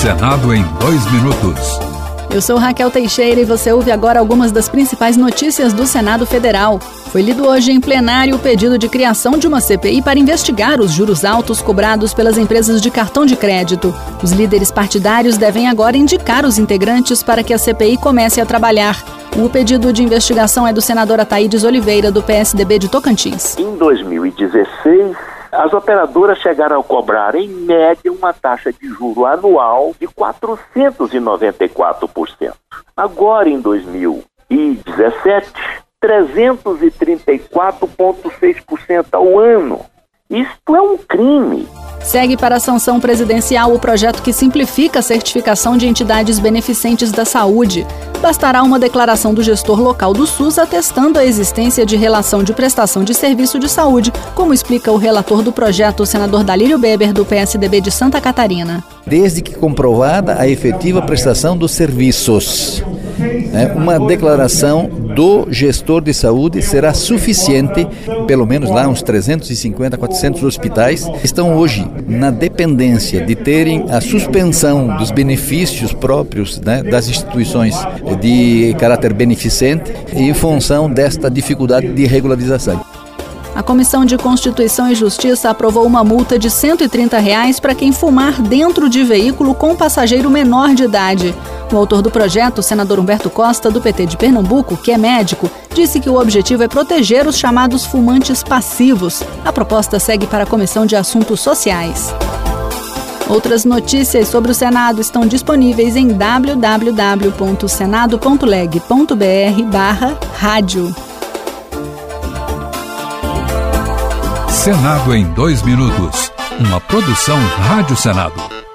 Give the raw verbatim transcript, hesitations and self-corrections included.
Senado em dois minutos. Eu sou Raquel Teixeira e você ouve agora algumas das principais notícias do Senado Federal. Foi lido hoje em plenário o pedido de criação de uma C P I para investigar os juros altos cobrados pelas empresas de cartão de crédito. Os líderes partidários devem agora indicar os integrantes para que a C P I comece a trabalhar. O pedido de investigação é do senador Ataídes Oliveira, do P S D B de Tocantins. Em dois mil e dezesseis, as operadoras chegaram a cobrar, em média, uma taxa de juro anual de quatrocentos e noventa e quatro por cento. Agora, em dois mil e dezessete, trezentos e trinta e quatro vírgula seis por cento ao ano. Isto é um crime. Segue para a sanção presidencial o projeto que simplifica a certificação de entidades beneficentes da saúde. Bastará uma declaração do gestor local do SUS atestando a existência de relação de prestação de serviço de saúde, como explica o relator do projeto, o senador Dalírio Beber, do P S D B de Santa Catarina. Desde que comprovada a efetiva prestação dos serviços. Uma declaração do gestor de saúde será suficiente, pelo menos lá uns trezentos e cinquenta, quatrocentos hospitais estão hoje na dependência de terem a suspensão dos benefícios próprios, né, das instituições de caráter beneficente em função desta dificuldade de regularização. A Comissão de Constituição e Justiça aprovou uma multa de cento e trinta reais para quem fumar dentro de veículo com passageiro menor de idade. O autor do projeto, o senador Humberto Costa, do P T de Pernambuco, que é médico, disse que o objetivo é proteger os chamados fumantes passivos. A proposta segue para a Comissão de Assuntos Sociais. Outras notícias sobre o Senado estão disponíveis em w w w ponto senado ponto leg ponto b r barra rádio. Senado em dois minutos. Uma produção Rádio Senado.